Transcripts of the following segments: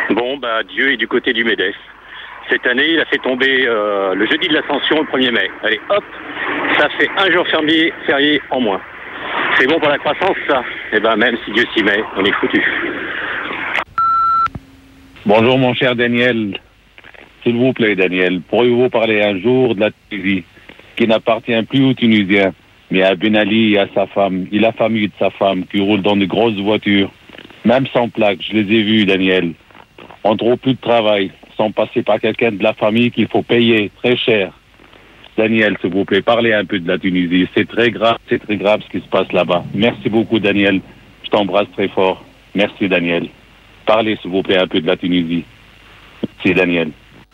Bon, Dieu est du côté du MEDEF. Cette année, il a fait tomber le jeudi de l'Ascension, le 1er mai. Allez, hop, ça fait un jour férié en moins. C'est bon pour la croissance, ça. Eh ben, même si Dieu s'y met, on est foutu. Bonjour, mon cher Daniel. S'il vous plaît, Daniel, pourriez-vous parler un jour de la Tunisie, qui n'appartient plus aux Tunisiens, mais à Ben Ali et à sa femme, et la famille de sa femme, qui roule dans de grosses voitures, même sans plaque, je les ai vus, Daniel. On trouve plus de travail, sans passer par quelqu'un de la famille qu'il faut payer très cher. Daniel, s'il vous plaît, parlez un peu de la Tunisie. C'est très grave ce qui se passe là-bas. Merci beaucoup, Daniel. Je t'embrasse très fort. Merci, Daniel. Parlez, s'il vous plaît, un peu de la Tunisie. Merci, Daniel.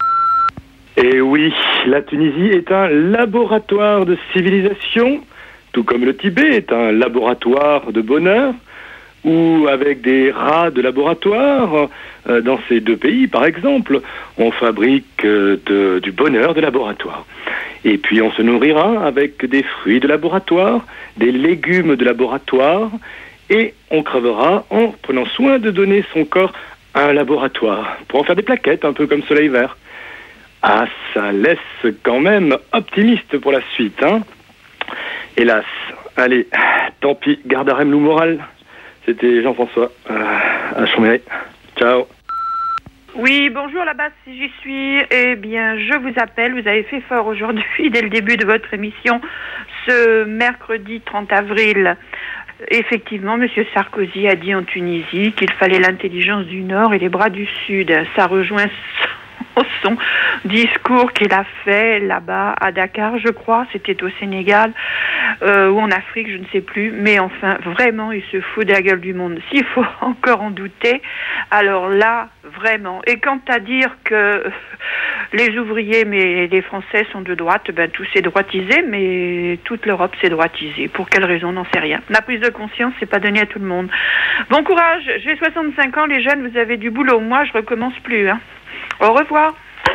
Et oui, la Tunisie est un laboratoire de civilisation, tout comme le Tibet est un laboratoire de bonheur, ou avec des rats de laboratoire, dans ces deux pays, par exemple, on fabrique du bonheur de laboratoire. Et puis on se nourrira avec des fruits de laboratoire, des légumes de laboratoire, et on crevera en prenant soin de donner son corps à un laboratoire, pour en faire des plaquettes, un peu comme Soleil Vert. Ah, ça laisse quand même optimiste pour la suite, hein. Hélas. Allez, tant pis, garde à Remlou moral. C'était Jean-François, à Chambéry. Ciao. Oui, bonjour là-bas, si j'y suis. Eh bien, je vous appelle. Vous avez fait fort aujourd'hui, dès le début de votre émission, ce mercredi 30 avril. Effectivement, M. Sarkozy a dit en Tunisie qu'il fallait l'intelligence du Nord et les bras du Sud. Ça rejoint son discours qu'il a fait là-bas à Dakar, je crois, c'était au Sénégal ou en Afrique, je ne sais plus, mais enfin, vraiment, il se fout de la gueule du monde. S'il faut encore en douter, alors là, vraiment. Et quant à dire que les ouvriers, mais les Français sont de droite, ben tout s'est droitisé, mais toute l'Europe s'est droitisée. Pour quelle raison, on n'en sait rien. La prise de conscience, c'est pas donné à tout le monde. Bon courage, j'ai 65 ans, les jeunes, vous avez du boulot. Moi, je recommence plus, hein. Au revoir.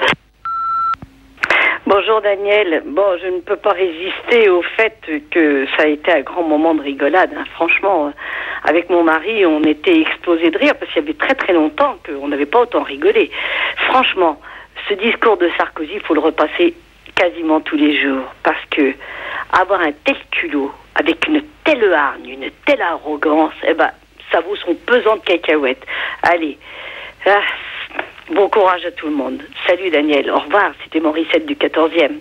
Bonjour Daniel. Bon, je ne peux pas résister au fait que ça a été un grand moment de rigolade. Hein. Franchement, avec mon mari, on était explosés de rire parce qu'il y avait très très longtemps qu'on n'avait pas autant rigolé. Franchement, ce discours de Sarkozy, il faut le repasser quasiment tous les jours parce que avoir un tel culot, avec une telle hargne, une telle arrogance, eh ben, ça vaut son pesant de cacahuètes. Allez, bon courage à tout le monde. Salut Daniel, au revoir, c'était Morissette du 14e.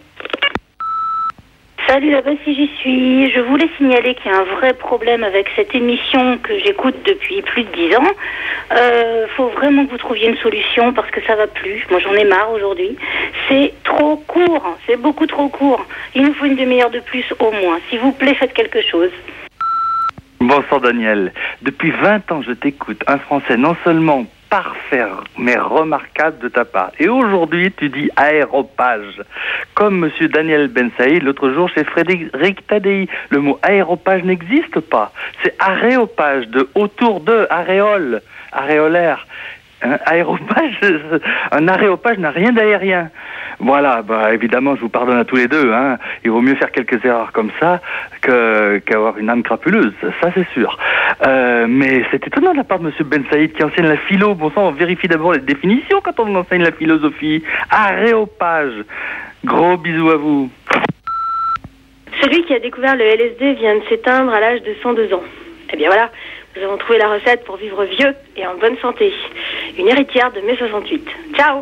Salut là-bas si j'y suis. Je voulais signaler qu'il y a un vrai problème avec cette émission que j'écoute depuis plus de 10 ans. Faut vraiment que vous trouviez une solution parce que ça va plus. Moi j'en ai marre aujourd'hui. C'est trop court, c'est beaucoup trop court. Il nous faut une demi-heure de plus au moins. S'il vous plaît, faites quelque chose. Bonsoir Daniel. Depuis 20 ans je t'écoute. Un français non seulement parfait, mais remarquable de ta part. Et aujourd'hui, tu dis aéropage. Comme monsieur Daniel Ben Saïd, l'autre jour, chez Frédéric Tadei. Le mot aéropage n'existe pas. C'est aréopage, de autour de, aréole, aréolaire. Aéropage, un aréopage n'a rien d'aérien. Voilà, évidemment, je vous pardonne à tous les deux. Hein. Il vaut mieux faire quelques erreurs comme ça qu'avoir une âme crapuleuse, ça c'est sûr. Mais c'est étonnant de la part de monsieur Ben Saïd qui enseigne la philo. Bon sang, on vérifie d'abord les définitions quand on enseigne la philosophie. Aréopage. Gros bisous à vous. Celui qui a découvert le LSD vient de s'éteindre à l'âge de 102 ans. Eh bien voilà, nous avons trouvé la recette pour vivre vieux et en bonne santé. Une héritière de mai 68. Ciao.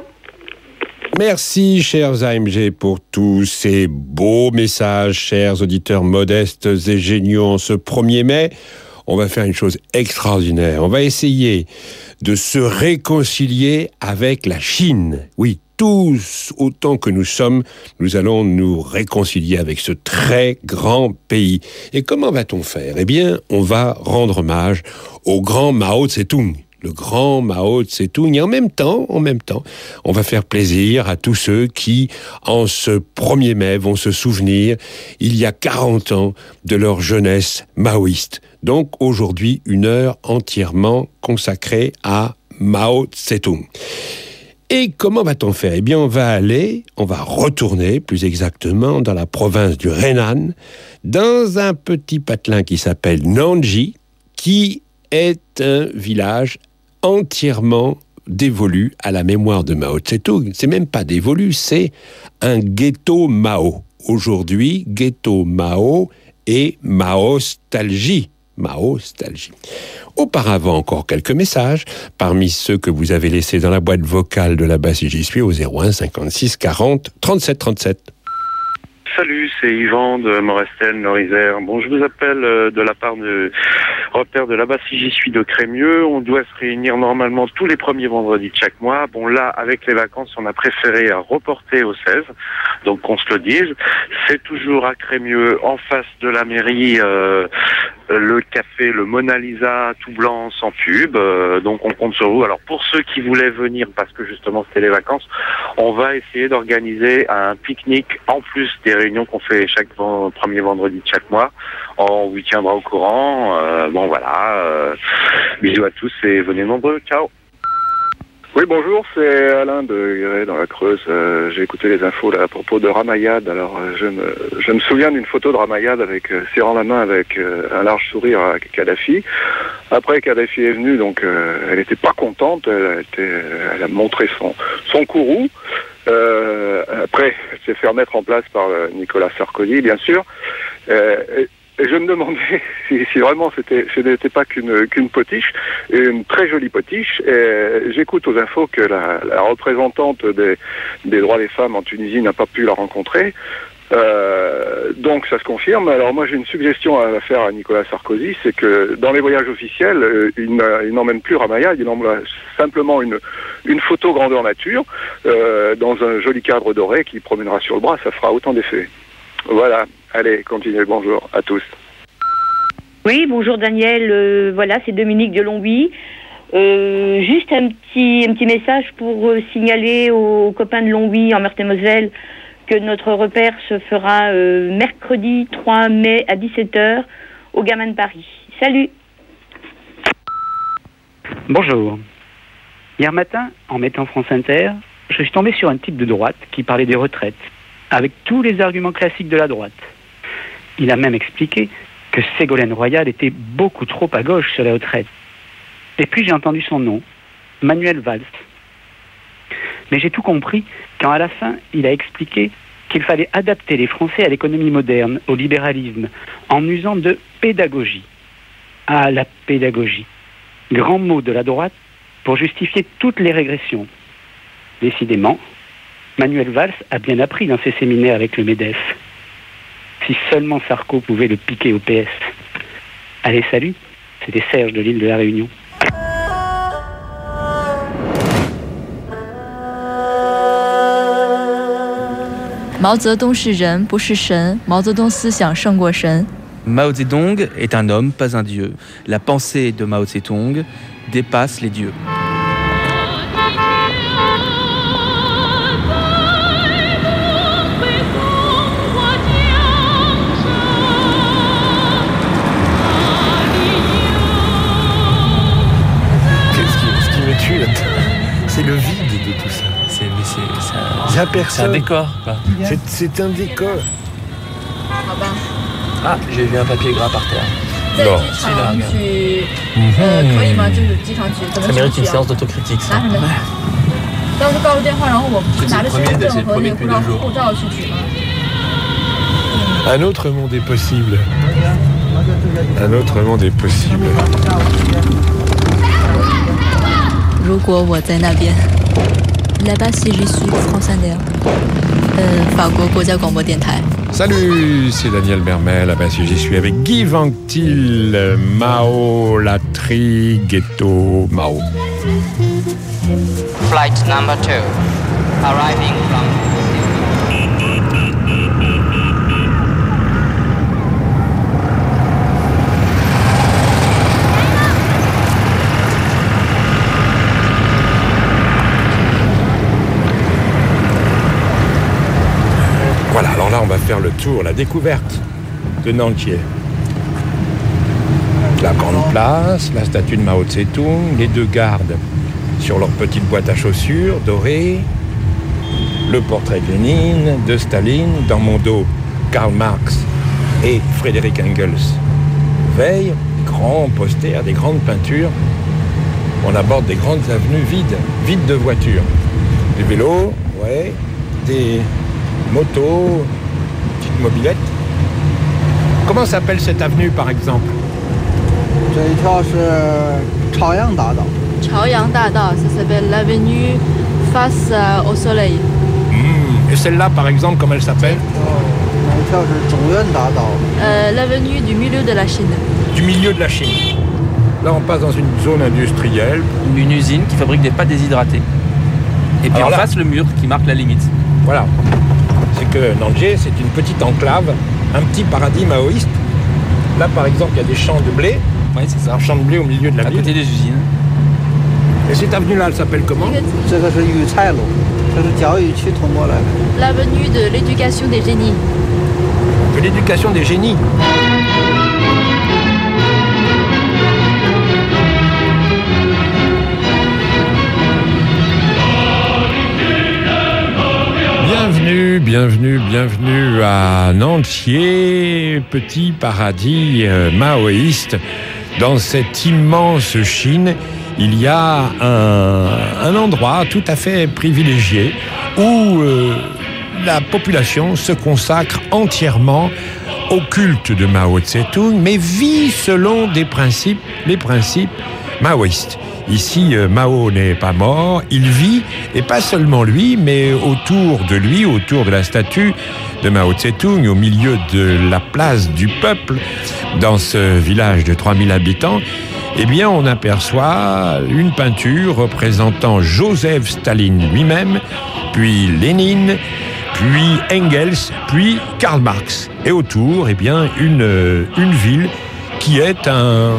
Merci, chers AMG, pour tous ces beaux messages, chers auditeurs modestes et géniaux en ce 1er mai. On va faire une chose extraordinaire. On va essayer de se réconcilier avec la Chine. Oui, tous, autant que nous sommes, nous allons nous réconcilier avec ce très grand pays. Et comment va-t-on faire ? Eh bien, on va rendre hommage au grand Mao Tse-tung. Le grand Mao Tse-tung. Et en même temps, on va faire plaisir à tous ceux qui, en ce 1er mai, vont se souvenir, il y a 40 ans, de leur jeunesse maoïste. Donc, aujourd'hui, une heure entièrement consacrée à Mao Tse-tung. Et comment va-t-on faire ? Eh bien, on va retourner, plus exactement, dans la province du Henan, dans un petit patelin qui s'appelle Nanji, qui est un village entièrement dévolu à la mémoire de Mao Tse-tung. C'est même pas dévolu, c'est un ghetto Mao. Aujourd'hui, ghetto Mao et Maostalgie. Maostalgie. Auparavant, encore quelques messages, parmi ceux que vous avez laissés dans la boîte vocale de la base si j'y suis au 01 56 40 37 37. Salut, c'est Yvan de Morestel, Nord-Isère. Bon, je vous appelle de la part de Repère de là-bas si j'y suis de Crémieux. On doit se réunir normalement tous les premiers vendredis de chaque mois. Bon, là, avec les vacances, on a préféré reporter au 16. Donc, qu'on se le dise. C'est toujours à Crémieux, en face de la mairie, le café, le Mona Lisa, tout blanc, sans pub. Donc, on compte sur vous. Alors, pour ceux qui voulaient venir, parce que justement, c'était les vacances, on va essayer d'organiser un pique-nique en plus des réunions qu'on fait chaque premier vendredi de chaque mois. On vous tiendra au courant. Bon, voilà. Bisous à tous et venez nombreux. Ciao. Oui, bonjour, c'est Alain de Guéret dans la Creuse. J'ai écouté les infos là, à propos de Ramayad. Alors, je me souviens d'une photo de Ramayad avec serrant la main avec un large sourire à Kadhafi. Après, Kadhafi est venu, donc elle n'était pas contente. Elle a montré son courroux. Après, elle s'est fait remettre en place par Nicolas Sarkozy, bien sûr. Et je me demandais si vraiment ce n'était pas qu'une potiche, une très jolie potiche. Et j'écoute aux infos que la représentante des droits des femmes en Tunisie n'a pas pu la rencontrer. Donc ça se confirme. Alors moi j'ai une suggestion à faire à Nicolas Sarkozy, c'est que dans les voyages officiels, il n'emmène plus Ramayad, il emmène simplement une photo grandeur nature dans un joli cadre doré qui promènera sur le bras, ça fera autant d'effet. Voilà, allez, continuez, bonjour à tous. Oui, bonjour Daniel, voilà, c'est Dominique de Longwy. Juste un petit message pour signaler aux copains de Longwy en Meurthe-et-Moselle que notre repère se fera mercredi 3 mai à 17h au Gamin de Paris. Salut. Bonjour. Hier matin, en mettant France Inter, je suis tombé sur un type de droite qui parlait des retraites, avec tous les arguments classiques de la droite. Il a même expliqué que Ségolène Royal était beaucoup trop à gauche sur les retraites. Et puis j'ai entendu son nom, Manuel Valls. Mais j'ai tout compris quand à la fin, il a expliqué qu'il fallait adapter les Français à l'économie moderne, au libéralisme, en usant de pédagogie. Ah, la pédagogie. Grand mot de la droite pour justifier toutes les régressions. Décidément, Manuel Valls a bien appris dans ses séminaires avec le MEDEF. Si seulement Sarko pouvait le piquer au PS. Allez, salut, c'était Serge de l'île de la Réunion. 毛泽东是人，不是神。毛泽东思想胜过神。 Mao Zedong est un homme, pas un dieu. La pensée de Mao Zedong dépasse les dieux. Ce qui me tue, c'est le vide de tout ça. Il n'y a personne. C'est un décor, quoi. C'est un décor. Ah, j'ai vu un papier gras par terre. Non. Ça mérite une séance d'autocritique, ça. C'est le premier depuis 2 jours. Un autre monde est possible. Un autre monde est possible. 如果我在那边 Là-bas, si je suis France Inter, 法国国家广播电台。 Salut, c'est Daniel Bermel. Ben, si j'y suis avec Guy Vanctil, Mao, Latry, Ghetto, Mao. Flight number 2, arriving from... Voilà, alors là, on va faire le tour, la découverte de Nantier. La grande place, la statue de Mao Tse-tung, les 2 gardes sur leur petite boîte à chaussures dorée, le portrait de Lénine, de Staline, dans mon dos, Karl Marx et Frédéric Engels. Veille, des grands posters, des grandes peintures. on aborde des grandes avenues vides de voitures. Des vélos, ouais, des motos, petites mobylettes. Comment s'appelle cette avenue, par exemple? 这一条是朝阳大道。 朝阳大道, ça s'appelle l'avenue face au soleil. Et celle-là, par exemple, comment elle s'appelle? 那一条是中原大道。 L'avenue du milieu de la Chine. Du milieu de la Chine. Là, on passe dans une zone industrielle. Une usine qui fabrique des pâtes déshydratées. Et puis en face, le mur qui marque la limite. Voilà. C'est que Nanjé, c'est une petite enclave, un petit paradis maoïste. Là, par exemple, il y a des champs de blé. Oui, c'est ça. Un champ de blé au milieu de la ville. À côté des usines. Et cette avenue-là, elle s'appelle comment? L'avenue de l'éducation des génies. De l'éducation des génies. Bienvenue à Nantier, petit paradis maoïste. Dans cette immense Chine, il y a un endroit tout à fait privilégié où la population se consacre entièrement au culte de Mao Tse-tung, mais vit selon les principes maoïstes. Ici, Mao n'est pas mort, il vit, et pas seulement lui, mais autour de lui, autour de la statue de Mao Tse-tung, au milieu de la place du peuple, dans ce village de 3000 habitants, eh bien, on aperçoit une peinture représentant Joseph Staline lui-même, puis Lénine, puis Engels, puis Karl Marx. Et autour, eh bien, une ville qui est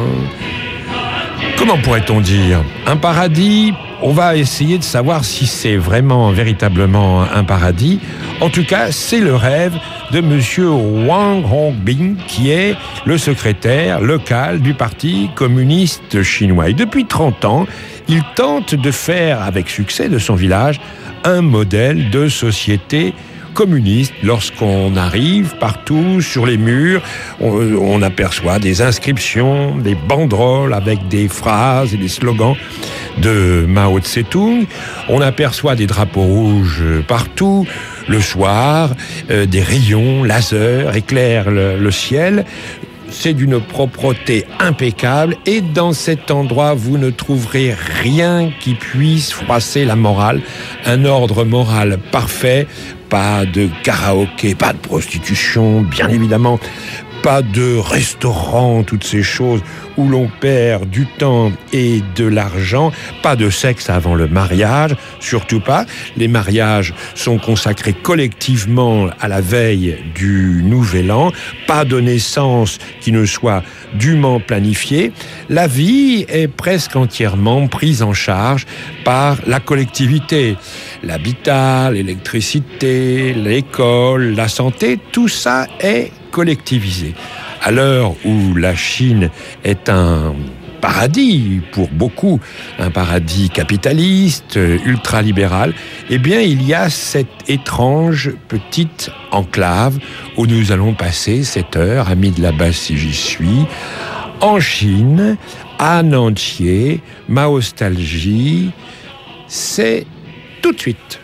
comment pourrait-on dire? Un paradis. On va essayer de savoir si c'est véritablement un paradis. En tout cas, c'est le rêve de monsieur Wang Hongbin, qui est le secrétaire local du Parti communiste chinois. Et depuis 30 ans, il tente de faire avec succès de son village un modèle de société communiste. Lorsqu'on arrive partout sur les murs, on aperçoit des inscriptions, des banderoles avec des phrases et des slogans de Mao Tse-tung. On aperçoit des drapeaux rouges partout. Le soir, des rayons laser éclairent le ciel. C'est d'une propreté impeccable et dans cet endroit, vous ne trouverez rien qui puisse froisser la morale. Un ordre moral parfait, pas de karaoké, pas de prostitution, bien évidemment, pas de restaurant, toutes ces choses où l'on perd du temps et de l'argent, pas de sexe avant le mariage, surtout pas. Les mariages sont consacrés collectivement à la veille du Nouvel An, pas de naissance qui ne soit dûment planifiée. La vie est presque entièrement prise en charge par la collectivité. L'habitat, l'électricité, l'école, la santé, tout ça est collectivisé. À l'heure où la Chine est un paradis, pour beaucoup, un paradis capitaliste, ultralibéral, eh bien, il y a cette étrange petite enclave où nous allons passer cette heure, amis de la base si j'y suis, en Chine, à Nantier, Maostalgie. C'est tout de suite.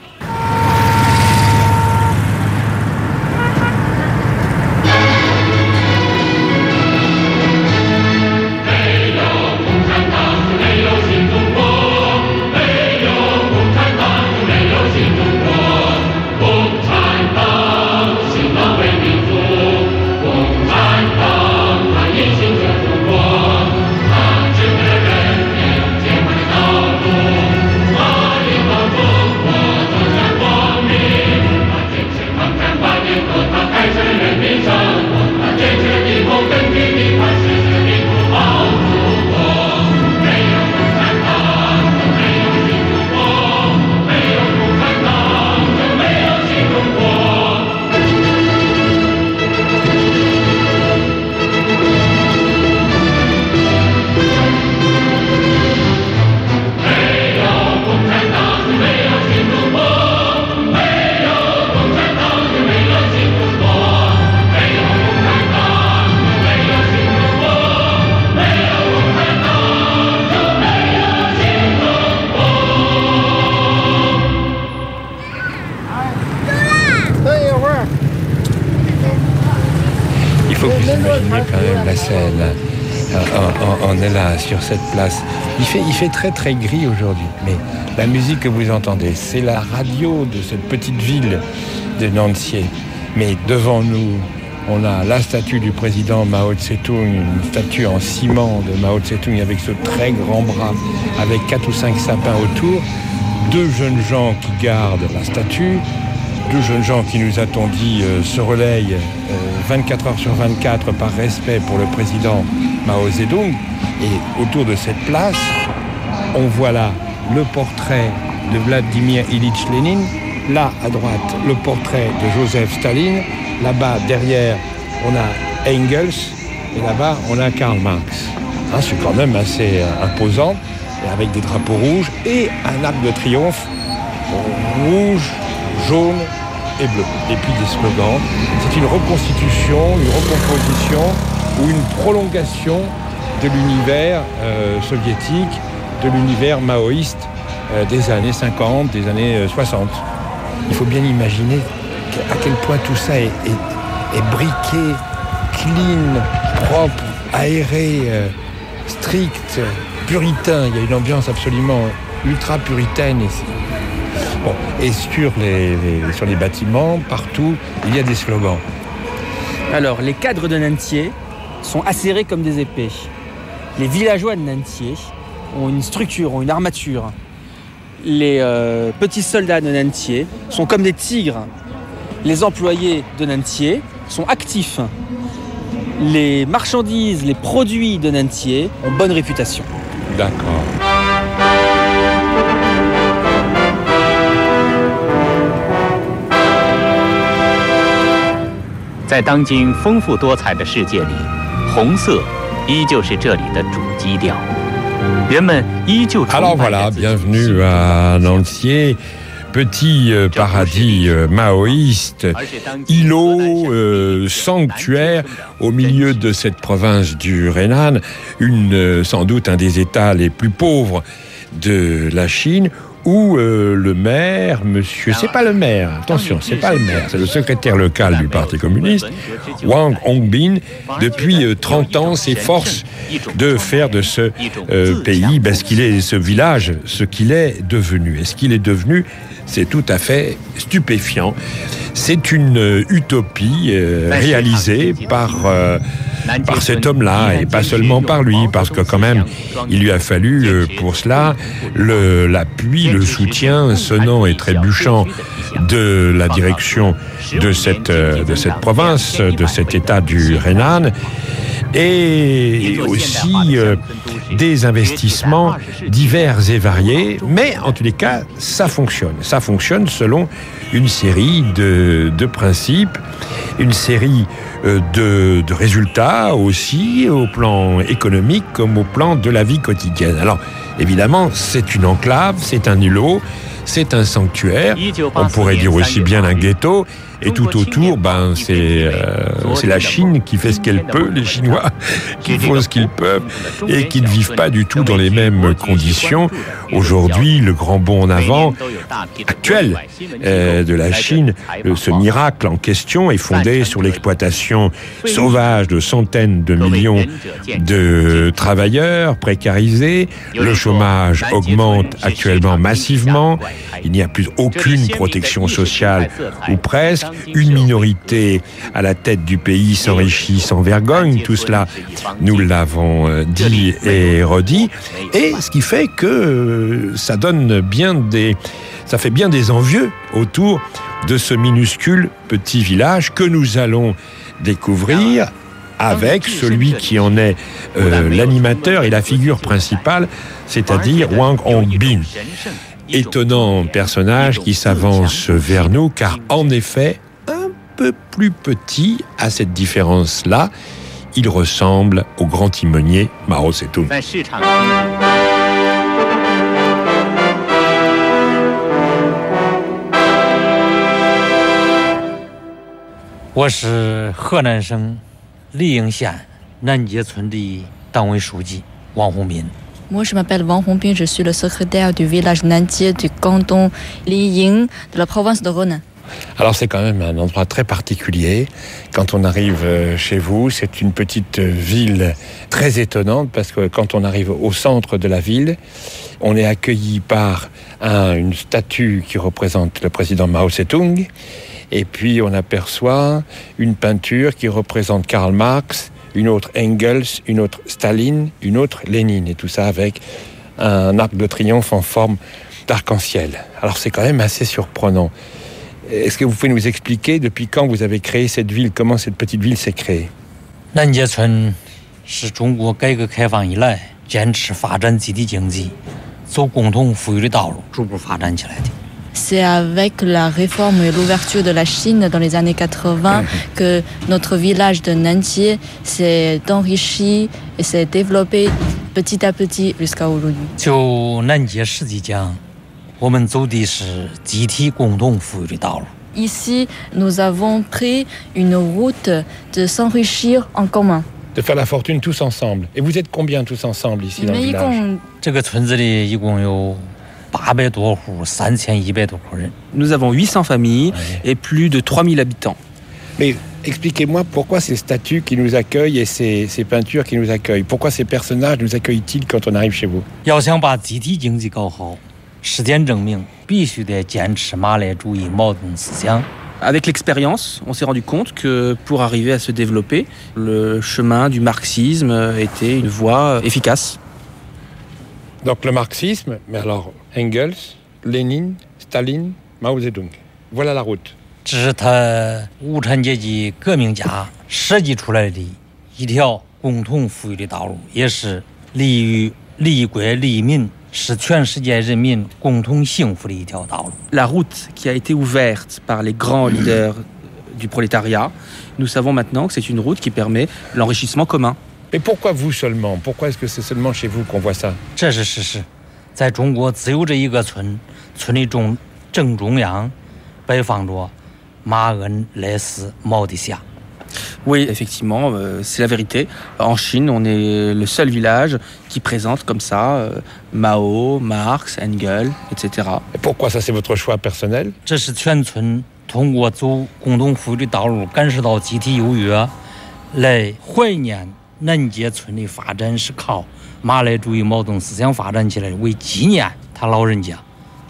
imaginez quand même la scène. On est là, sur cette place. Il fait très très gris aujourd'hui, mais la musique que vous entendez, c'est la radio de cette petite ville de Nancy. Mais devant nous, on a la statue du président Mao Tse-tung, une statue en ciment de Mao Tse-tung avec ce très grand bras, avec 4 ou 5 sapins autour, 2 jeunes gens qui gardent la statue, 2 jeunes gens qui, nous a-t-on dit, se relayent 24 heures sur 24 par respect pour le président Mao Zedong. Et autour de cette place, on voit là le portrait de Vladimir Ilyich Lénine, là à droite le portrait de Joseph Staline, là-bas derrière on a Engels et là-bas on a Karl Marx. C'est quand même assez imposant, avec des drapeaux rouges et un arc de triomphe rouge, jaune et bleu. Et puis des slogans. C'est une reconstitution, une recomposition ou une prolongation de l'univers soviétique, de l'univers maoïste des années 50, des années 60. Il faut bien imaginer à quel point tout ça est briqué, clean, propre, aéré, strict, puritain. Il y a une ambiance absolument ultra puritaine ici. Bon, et sur les bâtiments, partout, il y a des slogans. Alors, les cadres de Nantier sont acérés comme des épées. Les villageois de Nantier ont une structure, ont une armature. Les petits soldats de Nantier sont comme des tigres. Les employés de Nantier sont actifs. Les marchandises, les produits de Nantier ont bonne réputation. D'accord. 在当今丰富多彩的世界里，红色依旧是这里的主基调。人们依旧。 Alors voilà, bienvenue à Nancy, petit paradis maoïste, îlot, sanctuaire au milieu de cette province du Henan, sans doute un des États les plus pauvres de la Chine, où le maire, c'est pas le maire, attention, c'est pas le maire, c'est le secrétaire local du Parti communiste, Wang Hongbin, depuis 30 ans, s'efforce de faire de ce pays, ce village, ce qu'il est devenu. Et ce qu'il est devenu, c'est tout à fait stupéfiant. C'est une utopie réalisée par cet homme-là, et pas seulement par lui, parce que quand même, il lui a fallu pour cela l'appui, le soutien sonnant et trébuchant de la direction de cette province, de cet État du Henan, et aussi des investissements divers et variés, mais en tous les cas, ça fonctionne. Ça fonctionne selon une série de principes, une série de résultats aussi, au plan économique comme au plan de la vie quotidienne. Alors, évidemment, c'est une enclave, c'est un îlot, c'est un sanctuaire, on pourrait dire aussi bien un ghetto, et tout autour, c'est la Chine qui fait ce qu'elle peut, les Chinois qui font ce qu'ils peuvent, et qui ne vivent pas du tout dans les mêmes conditions. Aujourd'hui, le grand bond en avant actuel de la Chine, ce miracle en question est fondé sur l'exploitation sauvage de centaines de millions de travailleurs précarisés. Le chômage augmente actuellement massivement. Il n'y a plus aucune protection sociale, ou presque. Une minorité à la tête du pays s'enrichit sans vergogne. Tout cela, nous l'avons dit et redit. Et ce qui fait que ça fait bien des envieux autour de ce minuscule petit village que nous allons découvrir avec celui qui en est l'animateur et la figure principale, c'est-à-dire Wang Hongbin. Étonnant personnage qui s'avance vers nous, car en effet, un peu plus petit à cette différence-là, il ressemble au grand timonier Mao Tse-tung. 我是河南省黎营县南街村的党委书记王洪斌。 Moi, je m'appelle Wang Hongbin, je suis le secrétaire du village Nantier du canton Liying de la province de Henan. Alors c'est quand même un endroit très particulier. Quand on arrive chez vous, c'est une petite ville très étonnante parce que quand on arrive au centre de la ville, on est accueilli par une statue qui représente le président Mao Tse-tung et puis on aperçoit une peinture qui représente Karl Marx, une autre Engels, une autre Staline, une autre Lénine et tout ça avec un arc de triomphe en forme d'arc-en-ciel. Alors c'est quand même assez surprenant. Est-ce que vous pouvez nous expliquer depuis quand vous avez créé cette ville, comment cette petite ville s'est créée? 南街村是中国改革开放以来坚持发展集体经济、走共同富裕的道路，逐步发展起来的。 C'est avec la réforme et l'ouverture de la Chine dans les années 80 que notre village de Nantier s'est enrichi et s'est développé petit à petit jusqu'à aujourd'hui. 就南街市集讲，我们走的是集体共同富裕的道路。 Ici, nous avons pris une route de s'enrichir en commun. De faire la fortune tous ensemble. Et vous êtes combien tous ensemble ici dans le village? 这个村子里一共有800多户，3100多户人。 Nous avons 800 familles et plus de 3000 habitants. Mais expliquez-moi pourquoi ces statues qui nous accueillent et ces peintures qui nous accueillent. Pourquoi ces personnages nous accueillent-ils quand on arrive chez vous? 要想把集体经济搞好，实践证明必须得坚持马列主义毛泽东思想。 Avec l'expérience, on s'est rendu compte que pour arriver à se développer, le chemin du marxisme était une voie efficace. Donc le marxisme, mais alors Engels, Lénine, Staline, Mao Zedong. Voilà la route. 这是他无产阶级革命家设计出来的一条共同富裕的道路，也是利于利国利民，使全世界人民共同幸福的一条道路。 La route qui a été ouverte par les grands leaders du prolétariat, nous savons maintenant que c'est une route qui permet l'enrichissement commun. Mais pourquoi vous seulement? Pourquoi est-ce que c'est seulement chez vous qu'on voit ça? 这是事实，在中国只有这一个村，村的正中央摆放着马恩莱斯毛的像。 Oui, effectivement, c'est la vérité. En Chine, on est le seul village qui présente comme ça Mao, Marx, Engels, etc. Et pourquoi ça, c'est votre choix personnel? 这是全村通过走共同富裕的道路，感受到集体优越，来怀念南街村的发展是靠马列主义毛泽东思想发展起来的，为纪念他老人家。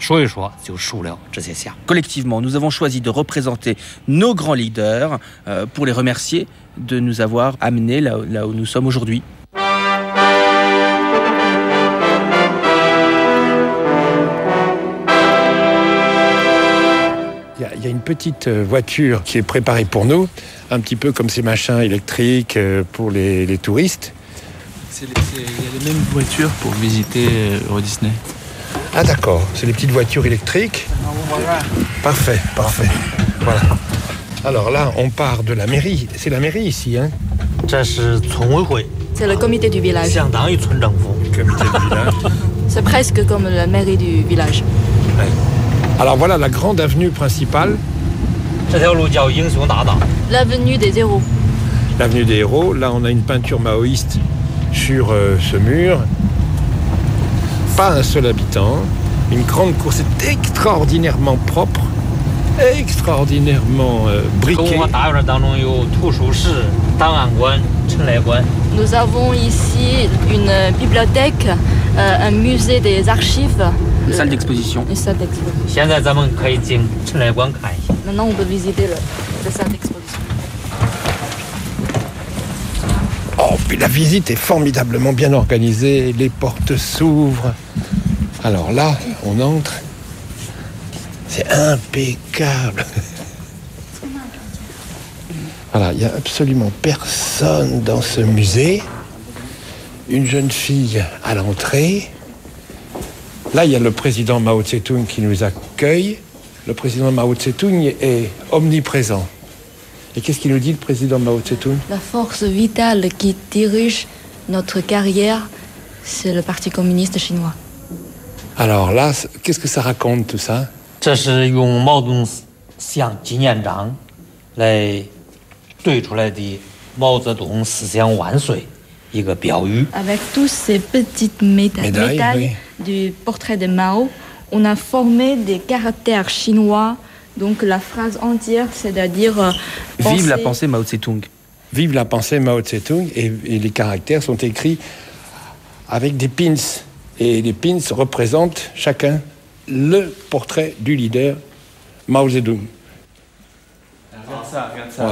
Collectivement, nous avons choisi de représenter nos grands leaders pour les remercier de nous avoir amenés là où nous sommes aujourd'hui. Il y a une petite voiture qui est préparée pour nous, un petit peu comme ces machins électriques pour les touristes. Il y a les mêmes voitures pour visiter Euro Disney. Ah d'accord, c'est les petites voitures électriques. Parfait, parfait. Voilà. Alors là, on part de la mairie. C'est la mairie ici, hein? C'est le comité du village. Comité du village. C'est presque comme la mairie du village. Ouais. Alors voilà la grande avenue principale. L'avenue des héros. L'avenue des héros. Là, on a une peinture maoïste sur ce mur. Pas un seul habitant, une grande cour, c'est extraordinairement propre, extraordinairement briqué. Nous avons ici une bibliothèque, un musée des archives. Une salle d'exposition. Une salle d'exposition. Maintenant, on peut visiter la salle d'exposition. Oh, puis la visite est formidablement bien organisée, les portes s'ouvrent. Alors là, on entre. C'est impeccable. Voilà, il n'y a absolument personne dans ce musée. Une jeune fille à l'entrée. Là, il y a le président Mao Tse-tung qui nous accueille. Le président Mao Tse-tung est omniprésent. Et qu'est-ce qu'il nous dit, le président Mao Tse-tung? La force vitale qui dirige notre carrière, c'est le Parti communiste chinois. Alors là, qu'est-ce que ça raconte tout ça? 这是用毛泽东像纪念章来对出来的毛泽东思想万岁一个标语。 Avec tous ces petites médailles oui. du portrait de Mao, on a formé des caractères chinois Donc la phrase entière, c'est-à-dire... Vive la pensée Mao Tse-tung. Vive la pensée Mao Tse-tung, et les caractères sont écrits avec des pins. Et les pins représentent chacun le portrait du leader Mao Zedong. Regarde ça, regarde ça.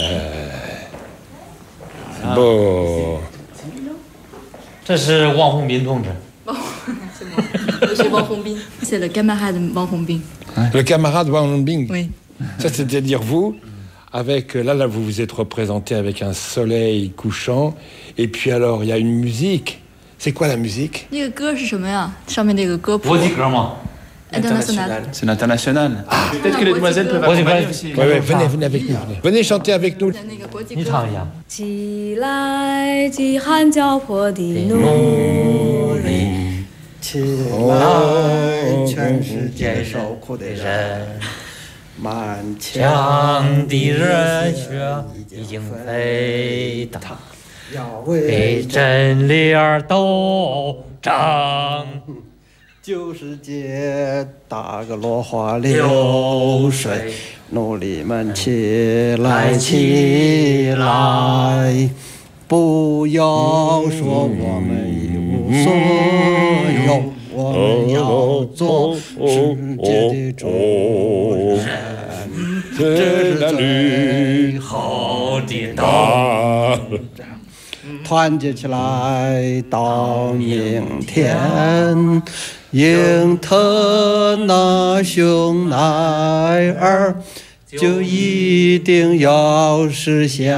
Ouais. Bon. 这是汪宏斌同志。 C'est Wang Hongbin. C'est le camarade Wang Hongbin. Le camarade Wang Hongbin. Oui. Ça, c'est-à-dire vous, avec là, vous vous êtes représenté avec un soleil couchant, et puis alors il y a une musique. C'est quoi la musique? 那个歌是什么呀？上面那个歌谱。 国际歌吗？ International. C'est l'international. Peut-être que les demoiselles peuvent accompagner aussi. Ouais, venez avec nous. Venez chanter avec nous. 你唱一下。 起来，饥寒交迫的奴隶，起来，全世界受苦的人，满腔的热血已经沸腾，为真理而斗争。 旧世界打个落花流水，奴隶们起来起来，不要说我们一无所有，我们要做世界的主人，这是最后的斗争。 团结起来，到明天，英特那熊奈尔就一定要实现。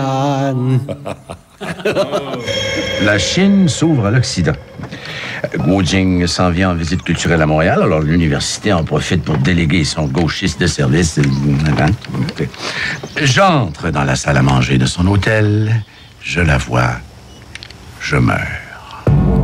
La Chine s'ouvre à l'Occident. Guo Jing s'en vient en visite culturelle à Montréal, alors l'université en profite pour déléguer son gauchiste de service. J'entre dans la salle à manger de son hôtel, je la vois. Je meurs.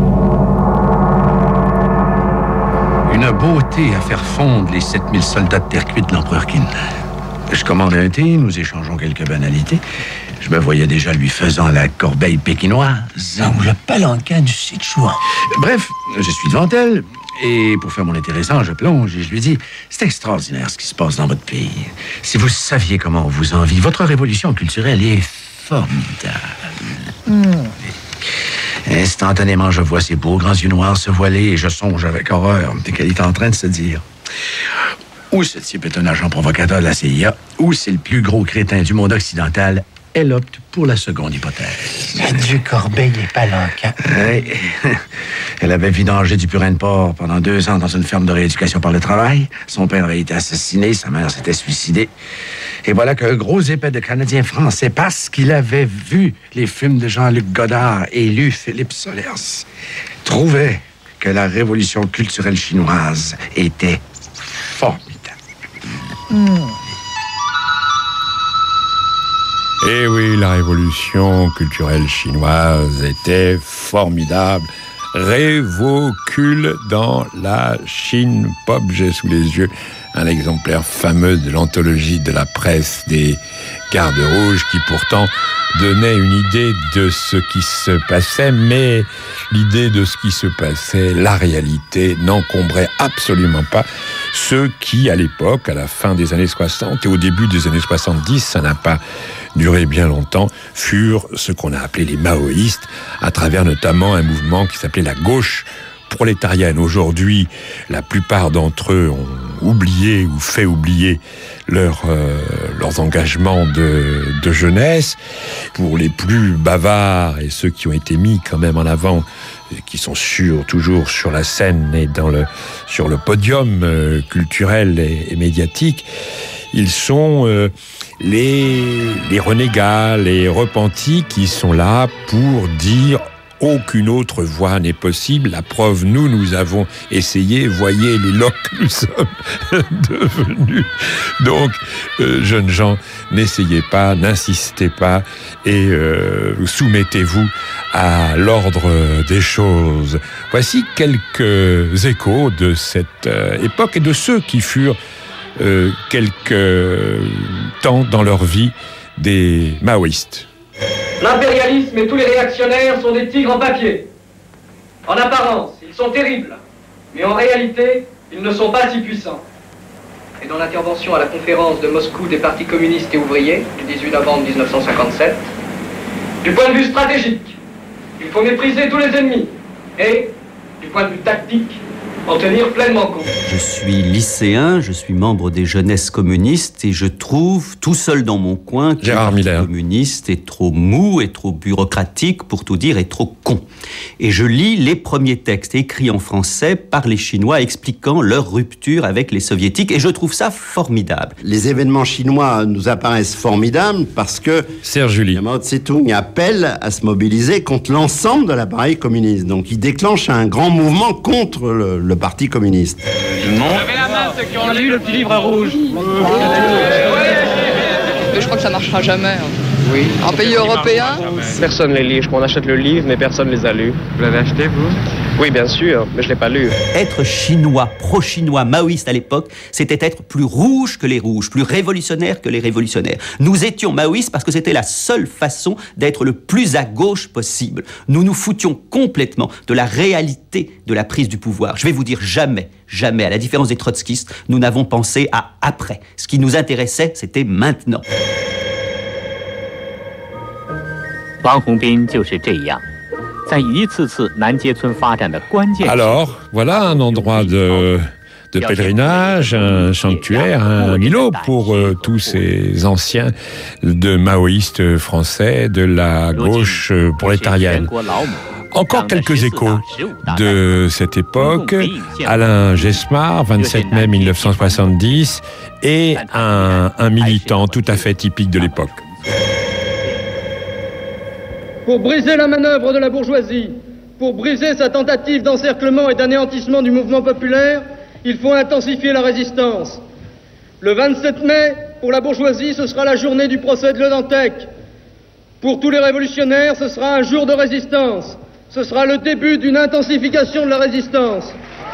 Une beauté à faire fondre les 7000 soldats de terre cuite de l'empereur Qin. Je commande un thé, nous échangeons quelques banalités. Je me voyais déjà lui faisant la corbeille pékinoise. Ou le palanquin du Sichuan. Bref, je suis devant elle, et pour faire mon intéressant, je plonge et je lui dis « C'est extraordinaire ce qui se passe dans votre pays. Si vous saviez comment on vous envie, votre révolution culturelle est formidable. Instantanément, je vois ses beaux grands yeux noirs se voiler et je songe avec horreur qu'elle est en train de se dire ou ce type est un agent provocateur de la CIA, ou c'est le plus gros crétin du monde occidental. Elle opte pour la seconde hypothèse. Dieu Corbeil et Palanquin. Oui. Elle avait vidangé du purin de porc pendant 2 ans dans une ferme de rééducation par le travail. Son père avait été assassiné, sa mère s'était suicidée. Et voilà qu'un gros épais de Canadien français, parce qu'il avait vu les films de Jean-Luc Godard et lu Philippe Solers, trouvait que la révolution culturelle chinoise était formidable. Eh oui, la révolution culturelle chinoise était formidable. Révocule dans la Chine pop. J'ai sous les yeux un exemplaire fameux de l'anthologie de la presse des Gardes Rouges qui pourtant donnait une idée de ce qui se passait, mais l'idée de ce qui se passait, la réalité, n'encombrait absolument pas ceux qui, à l'époque, à la fin des années 60 et au début des années 70, ça n'a pas duré bien longtemps, furent ce qu'on a appelé les maoïstes, à travers notamment un mouvement qui s'appelait la gauche prolétarienne. Aujourd'hui, la plupart d'entre eux ont oublié ou fait oublier leurs engagements de jeunesse. Pour les plus bavards et ceux qui ont été mis quand même en avant, qui sont toujours sur la scène et sur le podium culturel et médiatique, ils sont les renégats, les repentis qui sont là pour dire aucune autre voie n'est possible. La preuve, nous avons essayé. Voyez les locs que nous sommes devenus. Donc, jeunes gens, n'essayez pas, n'insistez pas et soumettez-vous à l'ordre des choses. Voici quelques échos de cette époque et de ceux qui furent quelque temps dans leur vie des maoïstes. L'impérialisme et tous les réactionnaires sont des tigres en papier. En apparence, ils sont terribles, mais en réalité, ils ne sont pas si puissants. et dans l'intervention à la conférence de Moscou des partis communistes et ouvriers du 18 novembre 1957. Du point de vue stratégique, il faut mépriser tous les ennemis et, du point de vue tactique, en tenir pleinement compte. Je suis lycéen, je suis membre des jeunesses communistes et je trouve, tout seul dans mon coin, que le Parti communiste est trop mou, est trop bureaucratique, pour tout dire, est trop con. Et je lis les premiers textes écrits en français par les Chinois expliquant leur rupture avec les Soviétiques et je trouve ça formidable. Les événements chinois nous apparaissent formidables parce que Mao Tse-tung appelle à se mobiliser contre l'ensemble de l'appareil communiste. Donc il déclenche un grand mouvement contre le Parti communiste. Levez la main ceux qui ont lu le petit livre rouge. Mais je crois que ça marchera jamais. Oui. En pays européen, personne ne les lit. Je crois qu'on achète le livre, mais personne ne les a lus. Vous l'avez acheté, vous? Oui, bien sûr, mais je ne l'ai pas lu. Être chinois, pro-chinois, maoïste à l'époque, c'était être plus rouge que les rouges, plus révolutionnaire que les révolutionnaires. Nous étions maoïstes parce que c'était la seule façon d'être le plus à gauche possible. Nous nous foutions complètement de la réalité de la prise du pouvoir. Je vais vous dire jamais, à la différence des trotskistes, nous n'avons pensé à après. Ce qui nous intéressait, c'était maintenant. Alors, voilà un endroit de pèlerinage, un sanctuaire, un îlot pour tous ces anciens de maoïstes français de la gauche prolétarienne. Encore quelques échos de cette époque. Alain Gesmar, 27 mai 1970, et un militant tout à fait typique de l'époque. Pour briser la manœuvre de la bourgeoisie, pour briser sa tentative d'encerclement et d'anéantissement du mouvement populaire, il faut intensifier la résistance. Le 27 mai, pour la bourgeoisie, ce sera la journée du procès de Le Dantec. Pour tous les révolutionnaires, ce sera un jour de résistance. Ce sera le début d'une intensification de la résistance.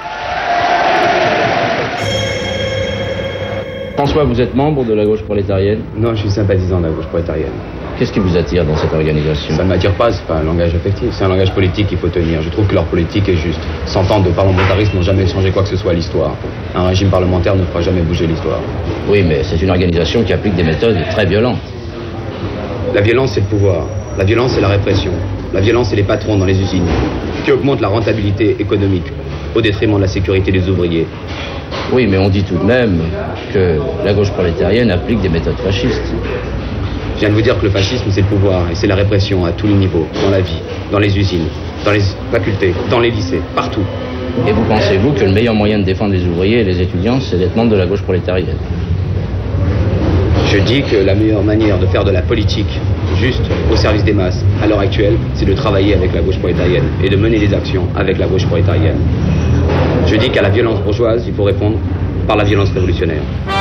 François, vous êtes membre de la gauche prolétarienne? Non, je suis sympathisant de la gauche prolétarienne. Qu'est-ce qui vous attire dans cette organisation? Ça ne m'attire pas, c'est pas un langage affectif, c'est un langage politique qu'il faut tenir. Je trouve que leur politique est juste. 100 ans de parlementarisme n'ont jamais changé quoi que ce soit à l'histoire. Un régime parlementaire ne fera jamais bouger l'histoire. Oui, mais c'est une organisation qui applique des méthodes très violentes. La violence, c'est le pouvoir. La violence, c'est la répression. La violence, c'est les patrons dans les usines qui augmentent la rentabilité économique au détriment de la sécurité des ouvriers. Oui, mais on dit tout de même que la gauche prolétarienne applique des méthodes fascistes. Je viens de vous dire que le fascisme, c'est le pouvoir et c'est la répression à tous les niveaux, dans la vie, dans les usines, dans les facultés, dans les lycées, partout. Et vous pensez-vous que le meilleur moyen de défendre les ouvriers et les étudiants, c'est d'être membre de la gauche prolétarienne? Je dis que la meilleure manière de faire de la politique juste au service des masses, à l'heure actuelle, c'est de travailler avec la gauche prolétarienne et de mener des actions avec la gauche prolétarienne. Je dis qu'à la violence bourgeoise, il faut répondre par la violence révolutionnaire.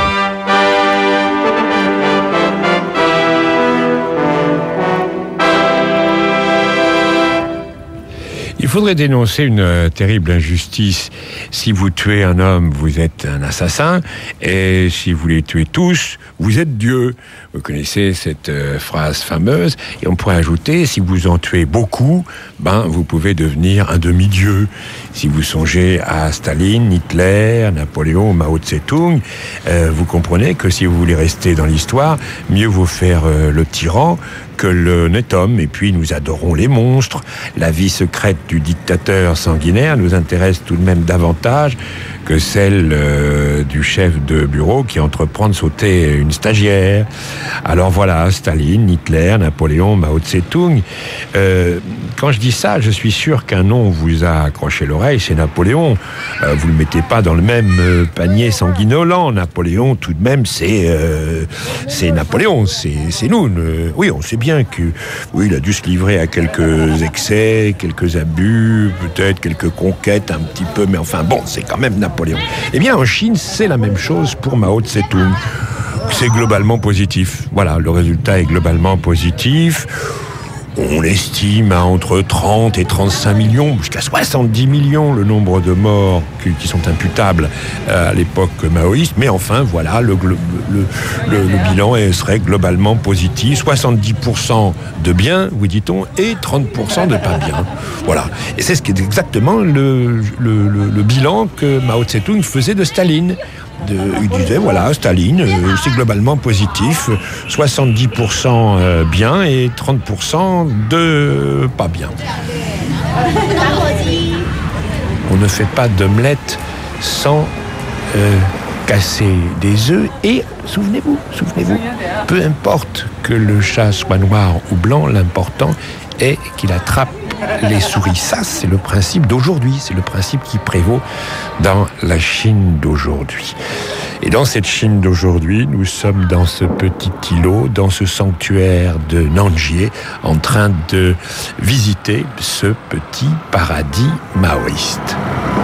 Il faudrait dénoncer une terrible injustice. Si vous tuez un homme, vous êtes un assassin, et si vous les tuez tous, vous êtes Dieu. Vous connaissez cette phrase fameuse, et on pourrait ajouter, si vous en tuez beaucoup, vous pouvez devenir un demi-dieu. Si vous songez à Staline, Hitler, Napoléon, Mao Tse-tung, vous comprenez que si vous voulez rester dans l'histoire, mieux vaut faire le tyran que l'honnête homme. Et puis nous adorons les monstres. La vie secrète du dictateur sanguinaire nous intéresse tout de même davantage que celle du chef de bureau qui entreprend de sauter une stagiaire. Alors voilà, Staline, Hitler, Napoléon, Mao Tse-tung. Quand je dis ça, je suis sûr qu'un nom vous a accroché l'oreille, c'est Napoléon. Vous le mettez pas dans le même panier sanguinolent. Napoléon, tout de même, c'est Napoléon, c'est nous. Oui, on sait bien que il a dû se livrer à quelques excès, quelques abus, peut-être quelques conquêtes un petit peu, mais enfin bon, c'est quand même Napoléon. Eh bien, en Chine, c'est la même chose pour Mao Tse-tung. C'est globalement positif. Voilà, le résultat est globalement positif. On estime à entre 30 et 35 millions, jusqu'à 70 millions le nombre de morts qui sont imputables à l'époque maoïste. Mais enfin, voilà, le bilan serait globalement positif. 70% de bien, vous dit-on, et 30% de pas bien. Voilà. Et c'est ce qui est exactement le bilan que Mao Tse-tung faisait de Staline. Il disait, voilà, Staline, c'est globalement positif, 70% bien et 30% de pas bien. On ne fait pas d'omelette sans casser des œufs et, souvenez-vous, peu importe que le chat soit noir ou blanc, l'important est qu'il attrape les souris. Ça, c'est le principe d'aujourd'hui, c'est le principe qui prévaut dans la Chine d'aujourd'hui. Et dans cette Chine d'aujourd'hui, nous sommes dans ce petit îlot, dans ce sanctuaire de Nanjie, en train de visiter ce petit paradis maoïste.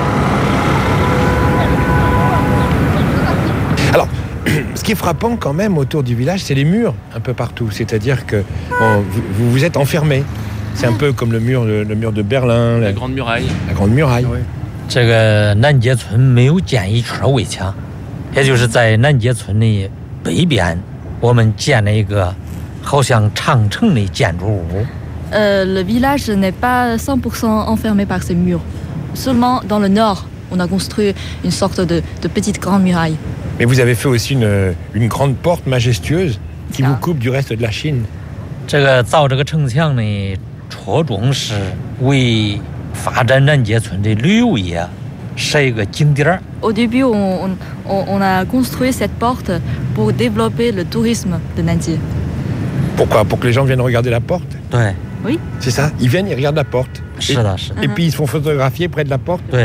Alors, ce qui est frappant quand même autour du village, c'est les murs un peu partout. C'est-à-dire que vous êtes enfermés. C'est un peu comme le mur de Berlin. La Grande Muraille. La Grande Muraille. Oui. 这个南街村没有建一圈围墙，也就是在南街村的北边，我们建了一个好像长城的建筑物。 Le village n'est pas 100% enfermé par ces murs. Seulement dans le nord, on a construit une sorte de petite grande muraille. Mais vous avez fait aussi une grande porte majestueuse qui vous coupe du reste de la Chine. 这个造这个城墙呢，初衷是为发展南街村的旅游业设一个景点。 Au début, on a construit cette porte pour développer le tourisme de Nanjie. Pourquoi? Pour que les gens viennent regarder la porte? Oui. C'est ça? Ils viennent, ils regardent la porte. Et puis ils se font photographier près de la porte. Ouais.